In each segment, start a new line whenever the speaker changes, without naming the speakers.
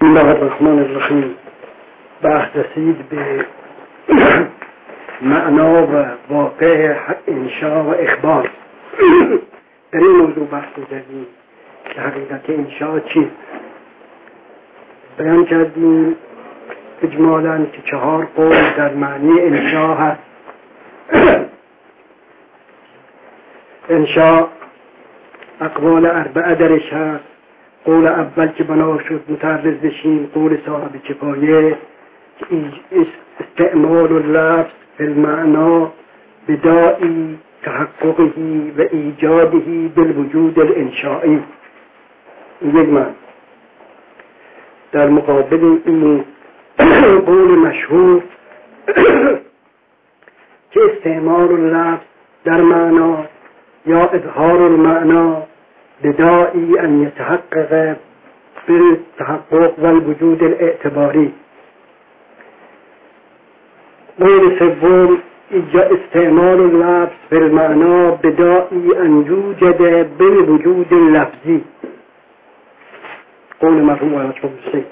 بسم الله الرحمن الرحیم. بحث رسید به معنا و واقع انشا و اخبار. در این موضوع بحث کردیم که حقیقت انشا چیست. بیان کردیم اجمالاً که 4 قول در معنی انشا هست. انشا اقوال 4 درش هست. قول اول که بنا شد متعرض بشیم قول صاحب کفایه، استعمال اللفظ فی المعنى بداعی تحققه و ایجاده بالوجود الانشائی. این یک معنی. در مقابل این قول مشهور که استعمال اللفظ در معنا یا اظهار المعنى بداعی ان یتحقق بالتحقق والوجود الاعتباری. قول سوم استعمال اللفظ فی المعنى بداعی ان یوجد بالوجود اللفظی. قول مرحوم آیت شمسی.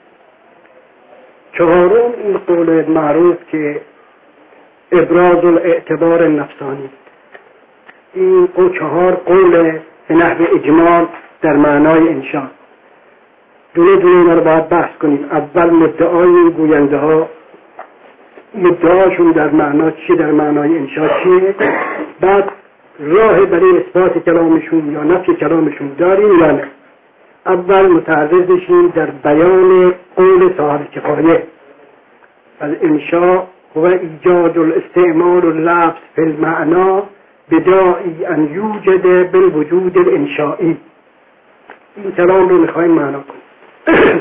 4 این قول معروف که ابراز الاعتبار النفسانی. این 4 قول به نحو اجمال در معنای انشا. دونه دونه اینا رو باید بحث کنیم. اول مدعای گوینده ها، مدعاشون در معنا چیه، در معنای انشا چیه، بعد راه برای اثبات کلامشون یا نفی کلامشون داریم یا نه. اول متعرض بشیم در بیان قول صاحب کفایه. الانشاء هو ایجاد الاستعمال اللفظ فی المعنى بداعی ان یوجد بالوجود الانشائی. این کلام رو میخوایم معنا کنیم.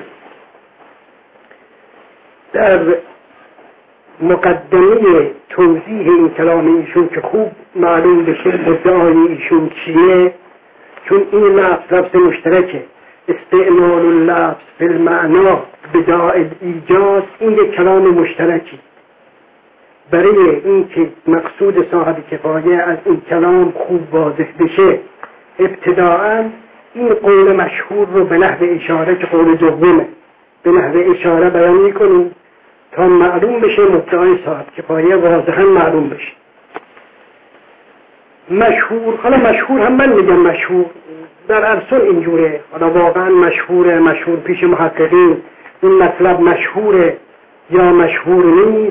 در مقدمه توضیح این کلام ایشون که خوب معلوم بشه مدعای ایشون چیه، چون این لفظ مشترکه، استعمال اللفظ فی المعنى بداعی ایجاد، این یک کلام مشترکی. برای این که مقصود صاحب کفایه از این کلام خوب واضح بشه، ابتداعاً این قول مشهور رو به نحو اشاره که قول دومه به نحو اشاره بیان میکنیم تا معلوم بشه مدعای صاحب کفایه واضحاً معلوم بشه. مشهور، حالا مشهور هم من میگم مشهور در ارسل اینجوره، حالا واقعاً مشهوره، مشهور پیش محققین این مطلب مشهوره یا مشهور نیست،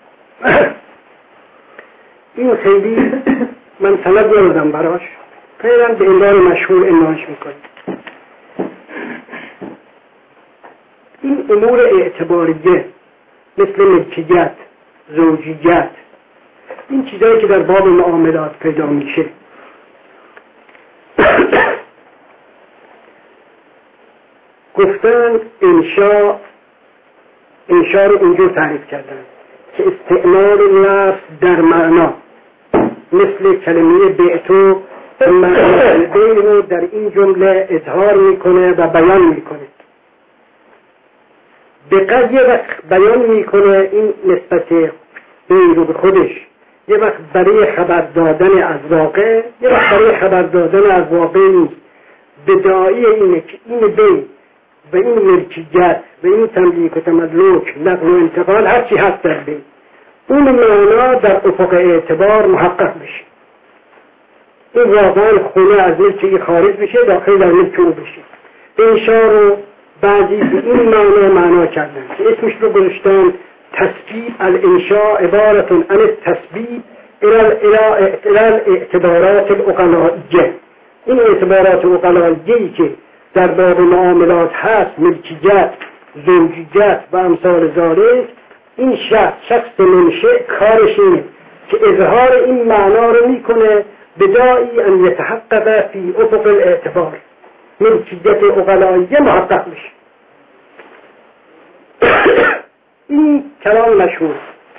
این خیلی من سند ندادم براش، خیلی به عنوان مشهور عنوانش میکنیم. این امور اعتباریه مثل ملکیت، زوجیت، این چیزایی که در باب معاملات پیدا میشه، گفتن انشا رو اینجور تعریف کردن که استعمال لفظ در معنا مثل کلمه بیعتو معنی بیع رو در این جمله اظهار میکنه و بیان میکنه. به یه وقت بیان میکنه این نسبت بیع رو به خودش، یه وقت برای خبر دادن از واقع، یه وقت برای خبر دادن از واقع نیست. بداعی اینه که این بیع و این ملکیت و این تملیک و تملک، نقل و انتقال، هر چی هست در بیع، اون معنا در افق اعتبار محقق بشه. این واقعا خونه از ملک خارج بشه، داخل در ملک او بشه. انشا رو بعضی به این معنا کردن که اسمش رو گذاشتن تثبیت. الانشاء عبارت عن التثبیت الى الاعتبارات العقلائیه. این اعتبارات عقلائیه‌ای که در باب معاملات هست، ملکیت، زوجیت و امثال ذالک، این شخص منشأ کارش اینه که اظهار این معنا رو میکنه بداعی ان یتحقق فی افق الاعتبار، ملکیت عقلائیه محقق میشه. این کلام مشهور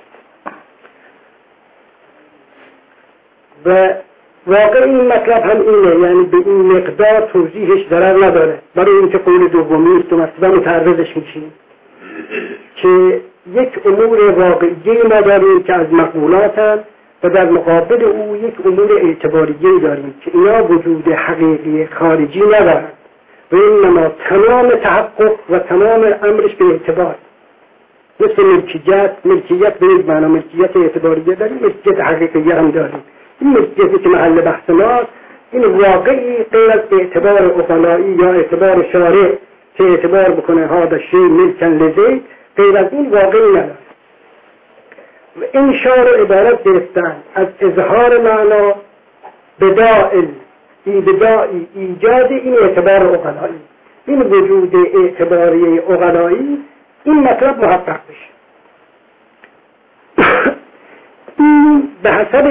و واقع این مطلب هم اینه، یعنی به این مقدار توضیحش ضرر نداره. برای اینکه قول دومی است و مثلا متعرضش میشیم که یک امور واقعی ما داریم که از مقولات هم و در مقابل او یک امور اعتباریه داریم که اینا وجود حقیقی خارجی ندارند، و اینما تمام تحقق و تمام امرش به اعتبار، مثل ملکیت به یک معنا ملکیت اعتباریه داریم، ملکیت حقیقیه هم داریم. این ملکیتی که محل بحث ماست این واقعی غیر از اعتبار عقلایی یا اعتبار شارع که اعتبار بکنه هذا شیء ملکن لزید، غیر از این واقعی نداره. و انشا رو عبارت گرفتن از اظهار معنا بدائل بدائی ایجاد این اعتبار عقلایی، این وجود اعتباری عقلایی این مطلب محقق بشه. این به حسب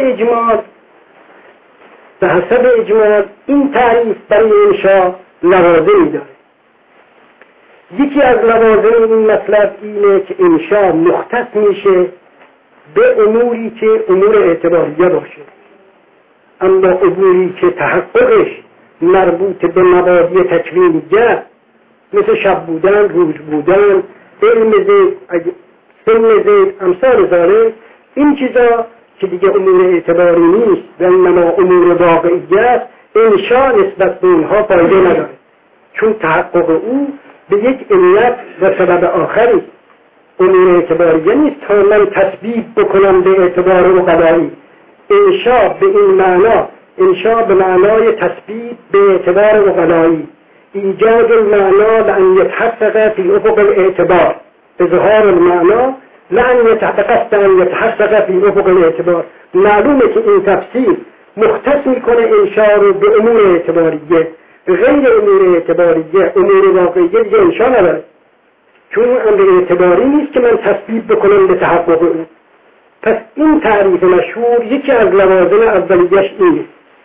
اجمال این تعریف برای انشا لوازمی داره. یکی از لوازم این مطلب اینه که انشا مختص میشه به اموری که امور اعتباریه باشه، اما اموری که تحققش مربوط به مبادی تکوینیه مثل شب بودن، روز بودن، علم زید، سن زید، امثال ذالک، این چیزا که دیگه امور اعتباری نیست و انما امور واقعیه است، انشا نسبت به اینها فایده نداره، چون تحقق او به یک علت و سبب آخری امور اعتباریه نیست تا من تثبیت بکنم به اعتبار عقلایی. انشا به این معنا، انشا به معنای تثبیت به اعتبار عقلایی، ایجاد المعنا لأن يتحقق في افق الاعتبار، اظهار المعنا لأن يتحقق أن يتحقق في افق الاعتبار. معلومه که این تفسیر مختص میکنه انشا رو به امور اعتباریه، غیر امور اعتباریه امور واقعیه دیگه انشا نداره، چون امر اعتباری نیست که من تثبیت بکنم به تحقق اون. پس این تعریف مشهور یکی از لوازم اولیش اینه.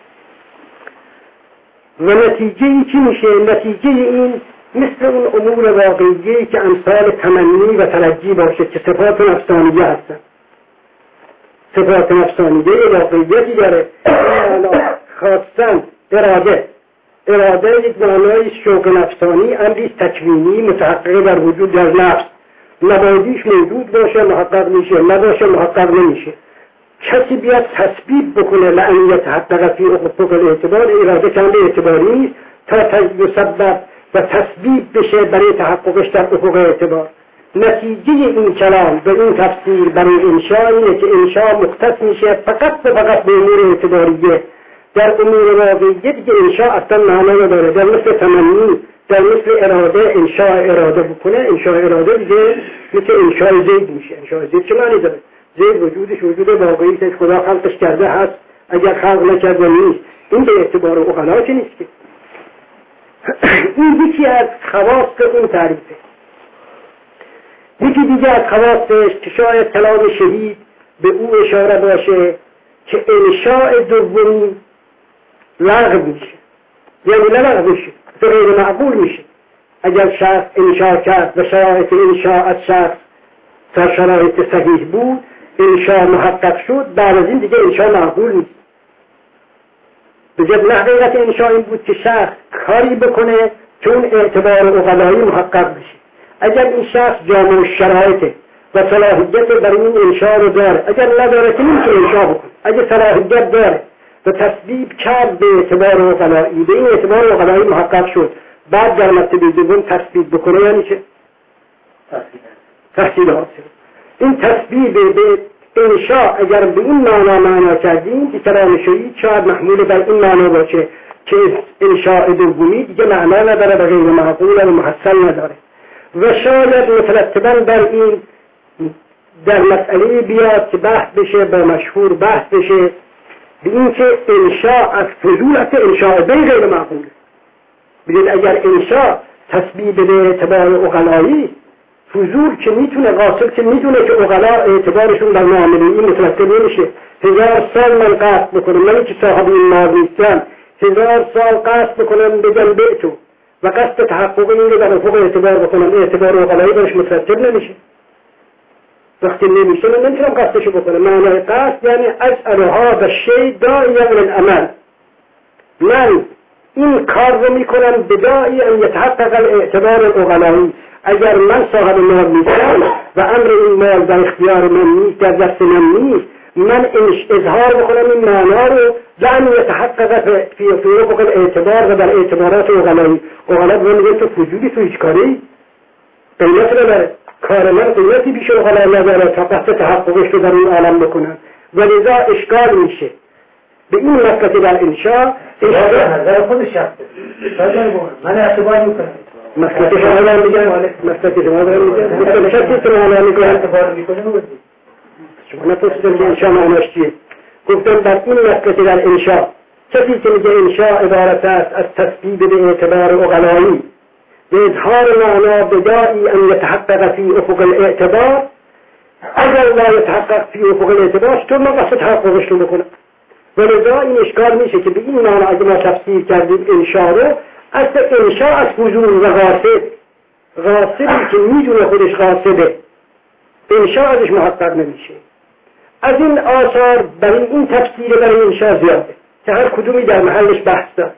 و نتیجه ای چی میشه؟ نتیجه این مثل اون امور واقعیه که امثال تمنی و ترجی باشه که صفات نفسانیه هستن. صفات نفسانیه واقعیتی داره، خواستن، اراده یک معنای شوق نفسانی، امری تکوینی متحقق در وجود در نفس، مبادیش موجود باشه محقق میشه، نباشه محقق نمیشه. کسی بیاد تثبیت بکنه لأن یتحقق فی افق الاعتبار، اراده کامل اعتباری نیست تا یسبب و تثبیت بشه برای تحققش در افق اعتبار. نتیجه این کلام به این تفسیر برای انشا اینه که انشا مختص میشه فقط و فقط به امور اعتباریه، در امور واقعیه دیگه انشا اصلا معنا نداره. در مثل تمنی، در مثل اراده، انشا اراده بکنه، انشا اراده دیگه مثل انشا زید میشه. انشا زید چه معنی داره؟ زید وجودش وجود واقعی که خدا خلقش کرده هست، اگر خلق نکرده نیست. این به اعتبار عقلا که نیست که. این یکی از خواص اون تعریفه. یکی دیگه از خواصش که شاید کلام شهید به او اشاره باشه که انشاء دومی لغو میشه، یعنی لغو میشه، غیر معقول میشه. اگر شخص انشاء کرد و شرایط انشاء از شخص تا شرایط صحیح بود، انشاء محقق شد، بعد از این دیگه انشاء معقول نیست. بجد حقیقت انشاء این بود که شخص کاری بکنه چون اعتبار عقلایی محقق بشه. اگر این شخص جامع شرایطه و صلاحیت برای این انشاء رو داره، اگر نداره که نمیشه انشاء بکنه. اگر صلاحیت داره و تثبیت کرد به اعتبار عقلایی، به این اعتبار عقلایی محقق شد، بعد در مرتبه دوم تثبیت بکنه یعنی چه؟ تحصیل حاصل. این تثبیت به انشاء اگر به این معنا کردیم که کلام شهید شاید محمول بر این معنا باشه که انشاء دومی دیگه معنا نداره و غیر معقول و محصل نداره، و شاید مترتباً بر این در مسئله بیاد که بحث بشه، با مشهور بحث بشه به این که انشاء از فضولت انشاء غیر معقول. بگید اگر انشاء تثبیت به اعتبار عقلایی، فضول که میتونه، قاصد که میتونه که عقلا اعتبارشون در معامله مترتب نمیشه. 1000 سال من قصد بکنم، من که صاحب این مال نیستم، 1000 سال قصد بکنم بگم بیتو و قصد تحقق این رو در افق اعتبار بکنم، اعتبار عقلایی برش مترتب نمیشه. وقتی نمیشه من نمیتونم قصدشو بکنم. معنی قصد یعنی اجعلها به شی داعی العمل، من این کار رو میکنم بداعی ان یتحقق الاعتبار العقلایی. اگر من صاحب مال نیستم و امر این مال در اختیار من نیست، در دست من نیست، من اظهار بکنم این معنا رو لن یتحقق فی افق الاعتبار و در اعتبارات اغلایی. اغلا به میگه تو وجودی تو هیچ کاری قیمت نداره، کار من قیمتی بیش اغلا نداره تا قصد تحققش رو در این عالم بکنن و لذا اشکال میشه به این مسئله در انشاء.
نظر خود شخصه من اعتبار میکنم
مسئله شما دارم میگم، مسئله شما دارم میگم مسئله شخصی شما دارم میگم
اعتبار میکنه
شما نپرسیدم که انشاء معناش چیه. گفتم در این مسئله در انشاء کسی که میگه انشاء عبارت است از تسبیب به اعتبار اغلایی به اظهار معنا بداعی ان یتحقق فی افق الاعتبار، اگر لا یتحقق فی افق الاعتبار چطور ما قصد تحققش رو بکنم؟ ولذا این اشکال میشه که به این معنا اگه ما تفسیر کردیم انشاء رو، اصل انشاء از فضول و غاصبی که میدونه خودش غاصبه انشاء ازش محقق نمیشه. از این آثار برای این تفسیر برای انشاء زیاده که هر کدومی در محلش بحث داره.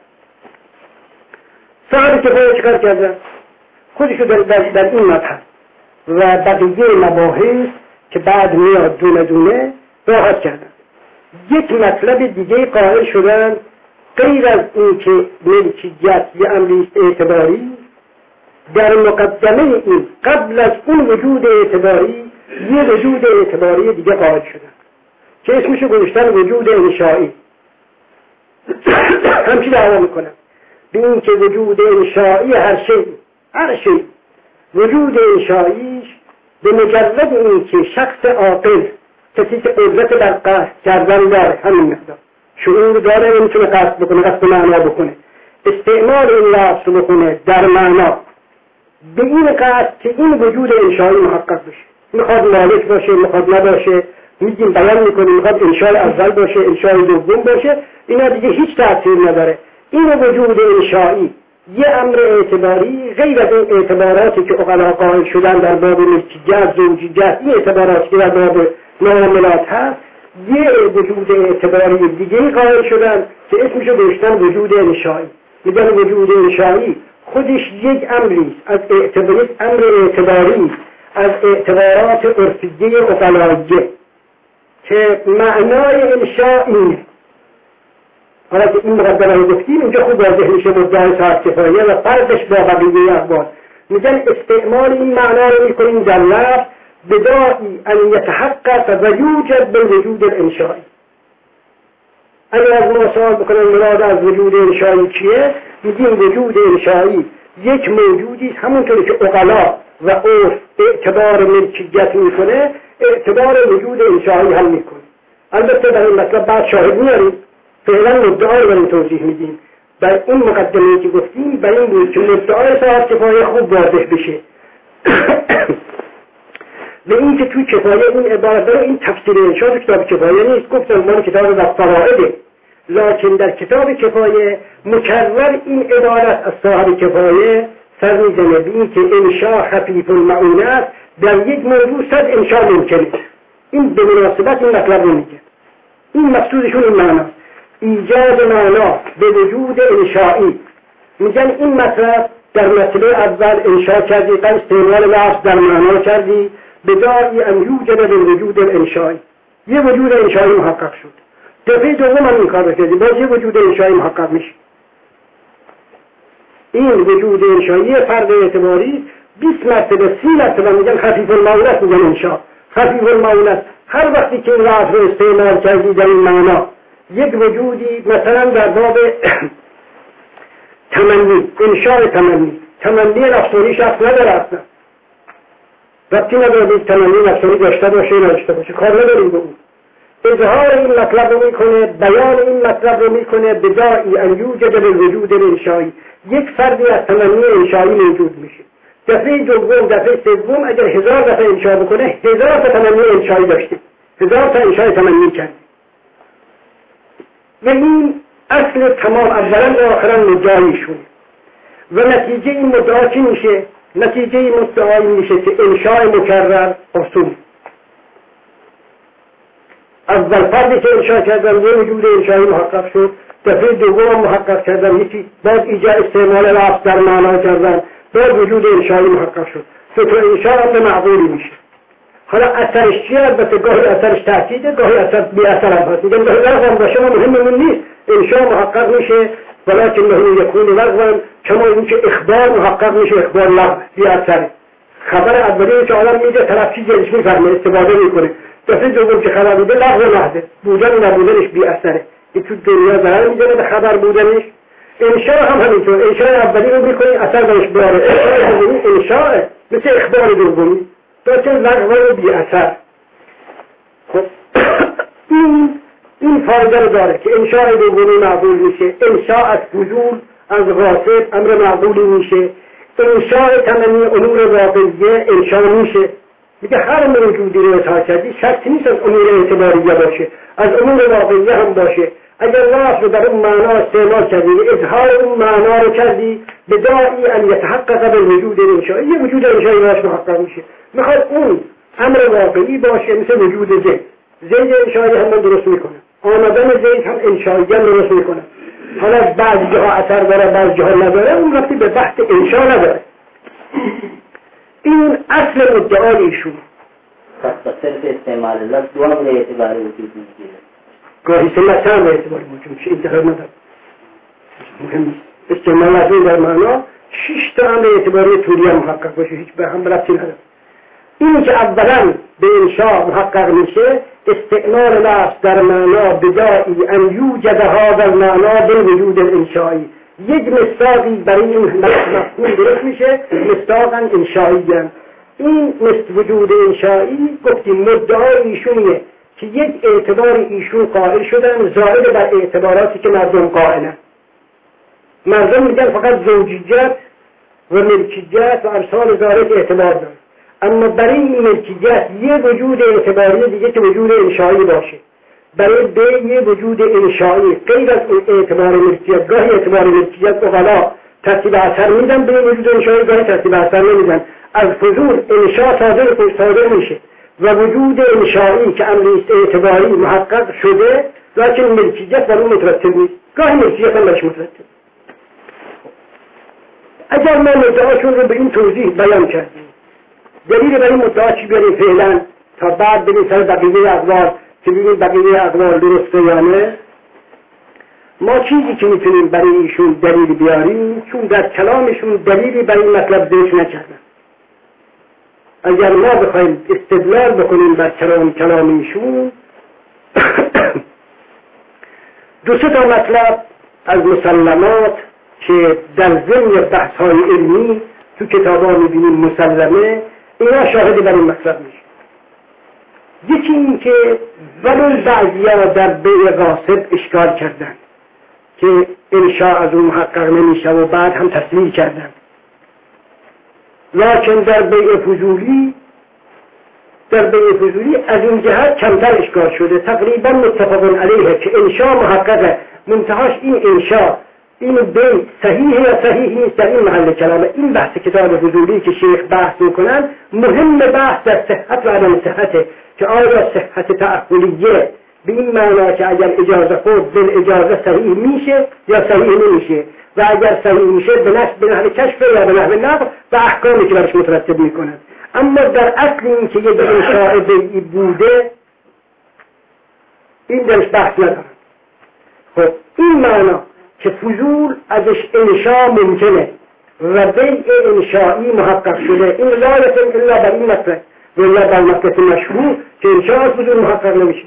صاحب کفایه چکار کردن؟ خودشو در این مبحث و بقیه مباحث که بعد میاد دونه دونه راحت کردن. یک مطلب دیگه قائل شدن غیر از این که ملکیت یه امری اعتباری، در مقدمه این قبل از اون وجود اعتباری یه وجود اعتباری دیگه قائل شدن که اسمشو گذاشتن وجود انشائی. همچی دعوا میکنن به این که وجود انشائی هر شی وجود انشائیش به مجرد این که شخص عاقل، کسی که قدرت بر قصد کردن داره، همین مقدار شعور داره و میتونه قصد بکنه، قصد معنا بکنه، استعمال این لفظ رو بکنه در معنا به این قصد که این وجود انشائی محقق بشه. میخواد مالک باشه، میخواد نباشه، میگیم بیان میکنیم، میخواد انشاء اول باشه، انشاء دوم باشه، اینا دیگه هیچ تأثیر نداره. این وجود انشائی یه امر اعتباری غیر از این اعتباراتی که عقلا قائل شدن در باب ملکیت، زوجیت، این اعتباراتی که در باب معاملات هست، یه وجود اعتباری دیگه قائل شدن که اسمشو گذاشتن وجود انشائی. میگن وجود انشائی خودش یک امری از امر اعتباری از اعتبارات عرفیه عقلاییه که معنای انشاء اینه. حالا که این مقدمه رو گفتیم اینجا خوب واضح میشه مدعای صاحب کفایه و فرقش با بقیه اقوال. میگن استعمال این معنا رو میکنیم در لفظ بداعی ان یتحقق و یوجد بالوجود الانشائی. اگر از ما سوال بکنن مراد از وجود انشائی چیه، میگیم وجود انشائی یک موجودی همونطوری که عقلا و عرف اعتبار ملکیت میکنه اعتبار وجود انشائی هم میکنه. البته در این مطلب بعد شاهد میاریم، فعلا مدعای برای توضیح میدیم. در این مقدمه که گفتیم برای این بود که مدعای صاحب کفایه خوب واضح بشه به این که توی کفایه این عبارت داره. این تفسیر انشاء تو کتاب کفایه نیست، گفتم من کتاب و فرائده، لکن در کتاب کفایه مکرر این عبارت از صاحب کفایه سر میزنه به این که انشاء خفیف المعونه است، در یک موضوع صد انشاء ممکنه. این به مناسبت این مطلب رو میگه. این مقصودشون این معنا ایجاد معنا به وجود انشائی. میگن این مطلب در مسئله اول انشاء کردی، قد استعمال لفظ در معنا کردی، بداعی ان یوجد بالوجود الانشائی، یه وجود انشائی محقق شد. دفعه دوم هم این کار کردی، باز یه وجود انشائی محقق میشه. این وجود انشائی فرد اعتباری 20 مرتبه 30 مرتبه میگن خفیف المعونه، میگن انشاء خفیف المعونه. هر وقتی که این لفظ رو استعمال کردی در این معنا یک وجودی، مثلا در باب تمنی، انشاء تمنی نفسانی شخص نداره، اصلا ربطی نداره به تمنی نفسانی داشته باشه نداشته باشه، کار نداریم به اون. اظهار این مطلب رو میکنه، بیان این مطلب رو میکنه بداعی ان یوجد بالوجود الانشائی، یک فردی از تمنی انشائی موجود میشه. دفعه دوم دفعه سوم اگر 1000 دفعه انشاء بکنه 1000 تا تمنی انشائی داشته، 1000 تا انشاء تمنی کرد. و این اصل تمام اولا و آخرا مدعایشون. و نتیجه این مدعا چی میشه؟ نتیجه این مدعا میشه که انشاء مکرر اصول. اول فردی که انشاء کردن یه وجود انشائی محقق شد، دفعه دوم محقق کردن یکی، باز ایجاد استعمال لفظ در معنا کردن، باز وجود انشائی محقق شد. تو انشاء هم به معقولی میشه. حالا اثرش چیه؟ البته گاهی اثرش تأکیده، گاهی اثر بی اثر هم هست. میگن لغو هم باشه ما مهممون نیست، انشاء محقق میشه ولکن له یکون لغوا، کما اینکه اخبار محقق میشه اخبار لغو بی اثره. خبر اولیه که آدم میده طرف چیز دلش میفهمه استفاده میکنه، دفعه دوم که خبر میده لغو محضه، بودن و نبودنش بی اثره. این تو دنیا ضرر میزنه به خبر بودنش. انشاء هم همینطور، انشاء اولی رو میکنی اثر درش بیاره، انشاء دومی انشاء مثل اخبار دومی داشته لغو و بی اثر. خب این فایده رو داره که انشاء دومی معقول میشه، انشاء از فضول از غاصب امر معقولی میشه، انشاء تمامی امور واقعیه انشاء میشه. میگه هر موجودی رو اظهار کردی شرطی نیست از امور اعتباریه باشه، از امور واقعیه هم باشه. اگر لفظ رو در اون معنا استعمال کردی اظهار اون معنا رو کردی به داعی ان یتحقق بالوجود انشائی، یه وجود انشائی باش محقق میشه. میخواد اون امر واقعی باشه مثل وجود زید انشائی هم من درست میکنه، آمدن زید هم انشائی هم درست میکنه. حالا بعضی جاها اثر داره بعضی جاها نداره، اون وقتی به بحث انشاء نداره. این اصل ادعای ایشون.
پس با صرف استعمال لفظ دو هم اعتبار وجود میگیره،
گاهی سلت هم اعتبار وجود میشه، انتظار نداره. مهم استعمال لفظ در معنا 6 تا هم اعتباری طوری هم محقق باشه، هیچ به هم ربطی نداره. اینی که اولا به انشاء محقق میشه استعمال لفظ در معنا بدائی ان یوجد هذا المعنا بالوجود الانشائی، یک مصداقی برای این مفهوم درست میشه، مصداقا انشائی. این وجود انشائی گفتیم مدعای ایشونیه که یک اعتبار ایشون قائل شدن زائد بر اعتباراتی که مردم قائلن. مردم میگن فقط زوجیت و ملکیت و امثال ذالک اعتبار داره، اما برای این ملکیت یه وجود اعتباری دیگه که وجود انشائی باشه، برای به یه وجود انشائی غیر از اعتبار ملکیت. گاهی اعتبار ملکیت اغلا ترتیب اثر میدن به وجود انشائی، گاهی ترتیب اثر نمیدن. از فضول انشاء صادر میشه و وجود انشائی که امریست اعتباری محقق شده لیکن ملکیت بر اون مترتب نیست، گاهی ملکیت هم برش مترتب. اگر ما مدعاشون رو به این توضیح بیان کردیم، دلیل برای مدعا چی بیاریم فعلا تا بعد بریم سر بقیه اقوال که ببینیم بقیه اقوال درسته یا نه. ما چیزی که میتونیم برای ایشون دلیل بیاریم، چون در کلامشون دلیلی برای این مطلب ذکر نکردن. اگر ما بخوایم استدلال بکنیم بر کلام ایشون دو سه تا مطلب از مسلمات که در ضمن بحث‌های علمی تو کتاب‌ها می‌بینیم مسلمه، اینا شاهد بر این مطلب میشه. یکی این که ولو بعضی‌ها در بیع غاصب اشکال کردن که انشاء از اون محقق نمیشه و بعد هم تصریح کردن، لکن در بیع فضولی از این جهت کمتر اشکال شده، تقریبا متفق علیه که انشاء محققه، منتهاش این انشاء این بیع صحیح یا صحیح نیست در این محل کلامه. این بحث کتاب فضولی که شیخ بحث میکنن مهم بحث در صحت و عدم صحته، که آیا صحت تأخلیه به این معنا که اگر اجازه خود بل اجازه صحیح میشه یا صحیح نمیشه، و اگر صحیح میشه به نحو کشف یا به نحو نقض و احکامی که برش مترتب میکنن. اما در اصل این که یک انشاء بیعی بوده این درش بحث ندارن. خب این معنا که فضول ازش انشاء ممکنه و بیع انشائی محقق شده، این لا یتم الا بر این مطلب و الا بر مطلب مشهور که انشاء از فضول محقق نمیشه.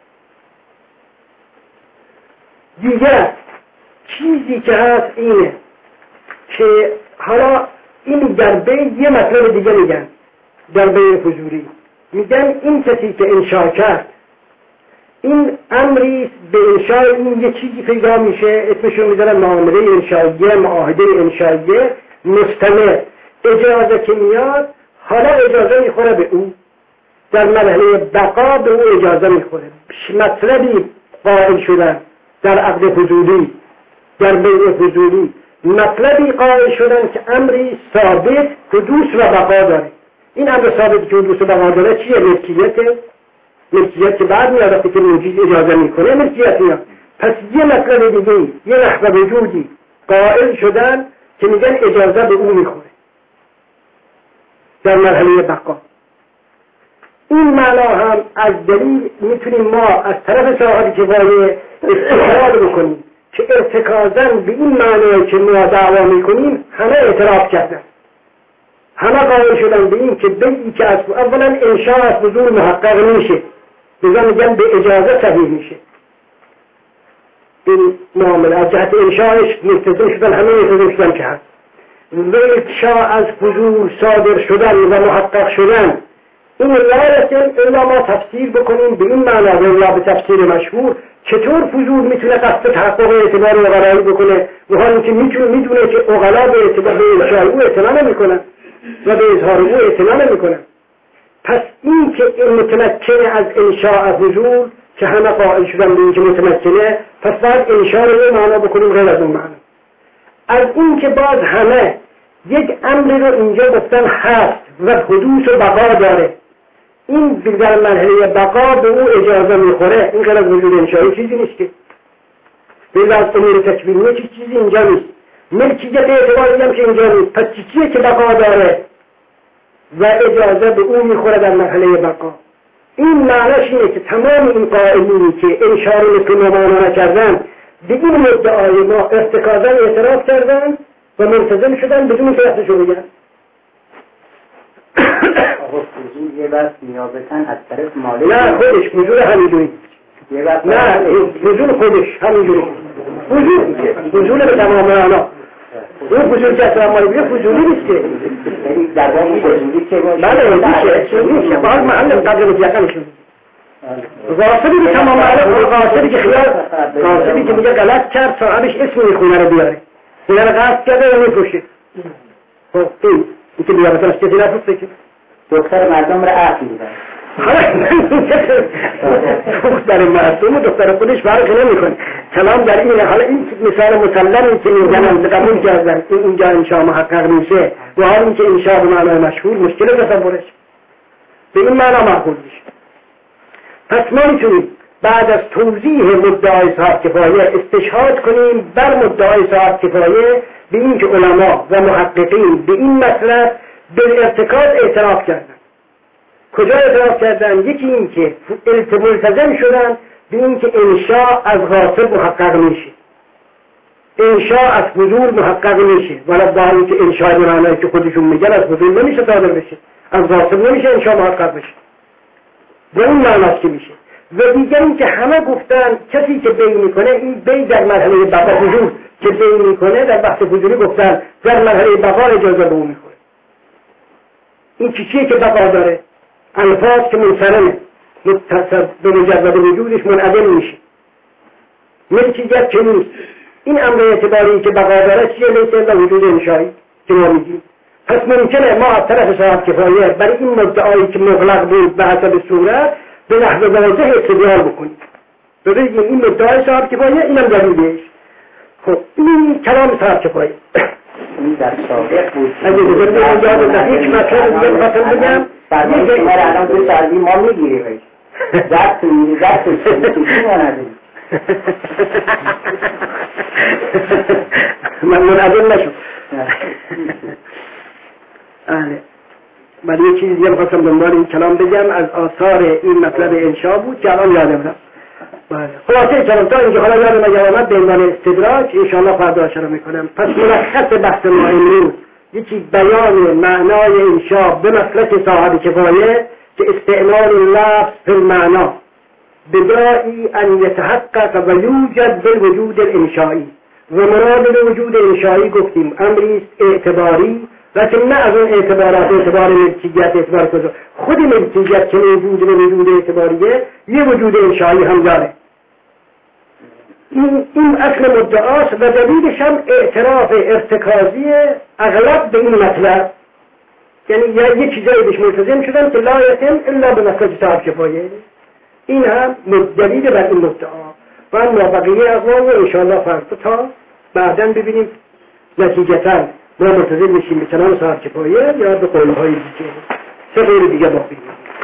دیگر چیزی که هست اینه که حالا این در بیع یه مطلب دیگه میگن، در بیع فضولی میگن این کسی که انشاء کرد این امری به انشاء این یه چیزی پیدا میشه، اسمشو میذارن معامله انشائیه، معاهده انشائیه مستمر. اجازه که میاد حالا اجازه میخوره به او، در مرحله بقا به او اجازه میخوره. مطلبی قائل شدن در عقد فضولی، در بیع فضولی مطلبی قائل شدن که امری ثابت حدوث و بقا داره. این امر ثابت که حدوث و بقا داره چیه؟ ملکیت که بعد میاد وقتی که موجود اجازه میکنه ملکیت میاد. پس یه مطلب دیگه، یه نحو وجودی قائل شدن که میگن اجازه به او میخوره در مرحله بقا. این معنا هم از دلیل میتونیم ما از طرف صاحب کفایه استدلال بکنیم که ارتکازاً به این معنی که ما دعوا میکنیم همه اعتراف کردن، همه قائل شدن به این که بیعی که از اولا انشاء از بذور محقق میشه، بذار میگن به اجازه صحیح میشه. این معامله از جهت انشاءش ملتزم شدن، همه ملتزم شدن که هست. و انشاء از بذور صادر شدن و محقق شدن این لا یصل الا ما تفسیر بکنیم به این معنا و به تفسیر مشهور چطور فضول میتونه قصد تحقق اعتبار اغلایی بکنه و حالی که میدونه که اغلا به اعتبار به انشاء او اعتنا نمیکنن و به اظهار او اعتنا نمیکنن. پس این که متمکنه از انشاء از وجود که همه قائل شدن به این که متمکنه، پس باید انشاء رو معنا بکنیم غیر از اون معنا. از این که باز همه یک امر رو اینجا گفتن هست و حدوث و بقا داره، این در مرحله بقا به او اجازه میخوره، این غیر از وجود انشایی چیزی نیست که به از امور تکوینیه چیزی اینجا نیست. ملکیت اعتباری هم که اینجا نیست. پس چیزیه که بقا داره و اجازه به او میخوره در مرحله بقا. این معنیش اینه که تمام این قائلینی که انشاء رو مثل معنا نکردن به این مدعای ما ارتکازاً اعتراف کردن و ملتزم شدن بدون که وقتشو بگن.
آقا فضول یه وقت نیابتاً از طرف مالک
نه خودش فضول همینجوری، نه فضول خودش همینجوری فضول به تمام معنا. اون فضول که اصلا مالی بگه فضولی نیست که
در واقع فضولی که
بله میشه باید محل قدر مطلقه شد. غاصبی به تمام معنا، غاصبی که خیال غاصبی که میگه غلط کرد صاحبش اسم این خونه رو بیاره، خونه رو قصد کرده و میفروشه. خب این که بیابتن از کسی نفروشه که
دختر مردم را عقل میدن.
دختر مردم و دختر خودش فرق نمیکنه. کلام در اینه. حالا این مثال مسلمی که میگن قبول کردن این اینجا انشاء محقق میشه و حالا این که انشاء به معنای مشهور مشکل تصورش به این معنا معقول میشه. پس ما میتونیم بعد از توضیح مدعای صاحب کفایه استشهاد کنیم بر مدعای صاحب کفایه به این که علما و محققین به این مطلب بالارتکاز اعتراف کردن. کجا اعتراف کردن؟ یکی این که ملتزم شدن به این که انشاء از غاصب محقق میشه، انشاء از فضول محقق میشه، ولی با حالی که انشاء به معنایی که خودشون میگن از فضول نمیشه صادر بشه، از غاصب نمیشه انشاء محقق بشه. و این معناست که میشه. و دیگر این که همه گفتن کسی که بی میکنه این بی در مرحله بقا فضول که بی میکنه در بحث فضولی گفتن در مرحله بقا اجازه به اون میخوره. این چیزیه که بقا داره، الفاظ که منصرمه به مجرد وجودش منعدم میشه، ملکیت که نیست. این امر اعتباری که بقا داره چیه؟ لیسه الا وجود انشایی که ما میگیم. پس ممکنه ما از طرف صاحب کفایه برای این مدعایی که مغلق بود به حسب صورت به نحو واضح استدلال بکنیم، بگیم این مدعای صاحب کفایه اینم دلیلش. خب این کلام صاحب کفایه
این در سابق بود.
اگه بزرگی اینجا به یک مطلب دیگه بخواستم بگم
فرمایی که ما الان 2 سالی ما میگیریم زد چیزی ما نداریم.
من منعدل نشد. ولی یه چیزی دیگه بخواستم دنبال این کلام بگم از آثار این مطلب انشاء بود که الان یادم رفت. خلاصه کلام تا اینجا حالا یادم اگر آمد به عنوان استدراج انشاءالله فردا اشاره میکنم. پس ملخص بحث ما امروز یکی بیان معنای انشاء به مسلک صاحب کفایه که استعمال اللفظ فی المعنا بداعی ان یتحقق و یوجد بالوجود الانشایی. و مراد به وجود انشایی گفتیم امری اعتباری، لیکن نه از اون اعتبارات اعتبار ملکیت اعتبار کجا خود ملکیت که موجود به وجود اعتباریه یه وجود انشایی هم داره. این اصل مدعاست و دلیلش هم اعتراف ارتکازی اغلب به این مطلب، یعنی یه چیزایی بهش ملتزم شدن که لا یتم الا به مسلک صاحب کفایه. این هم دلیل بر این مدعا و اما بقیه اقوال رو انشاءالله فردا تا بعداً ببینیم نتیجتاً ما ملتزم میشیم به کلام صاحب کفایه یا به قولهای دیگه. 3 غیر دیگه باقی